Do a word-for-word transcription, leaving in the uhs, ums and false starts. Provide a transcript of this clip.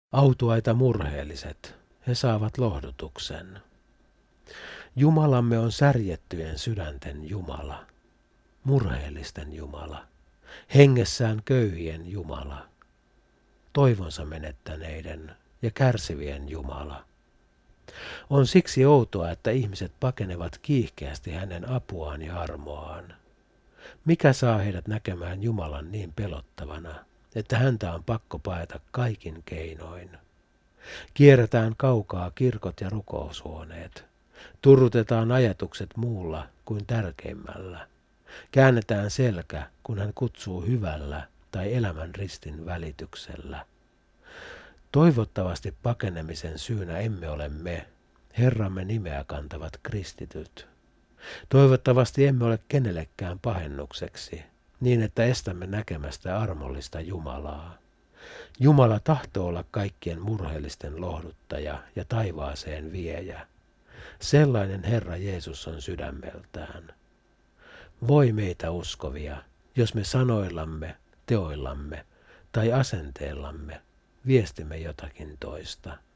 Autuaita murheelliset, he saavat lohdutuksen. Jumalamme on särjettyjen sydänten Jumala, murheellisten Jumala, hengessään köyhien Jumala, toivonsa menettäneiden ja kärsivien Jumala. On siksi outoa, että ihmiset pakenevat kiihkeästi hänen apuaan ja armoaan. Mikä saa heidät näkemään Jumalan niin pelottavana, että häntä on pakko paeta kaikin keinoin? Kierretään kaukaa kirkot ja rukoushuoneet. Turrutetaan ajatukset muulla kuin tärkeimmällä. Käännetään selkä, kun hän kutsuu hyvällä tai elämän ristin välityksellä. Toivottavasti pakenemisen syynä emme ole me, Herramme nimeä kantavat kristityt. Toivottavasti emme ole kenellekään pahennukseksi, niin että estämme näkemästä armollista Jumalaa. Jumala tahtoo olla kaikkien murheellisten lohduttaja ja taivaaseen viejä. Sellainen Herra Jeesus on sydämeltään. Voi meitä uskovia, jos me sanoillamme, teoillamme tai asenteellamme viestimme jotakin toista.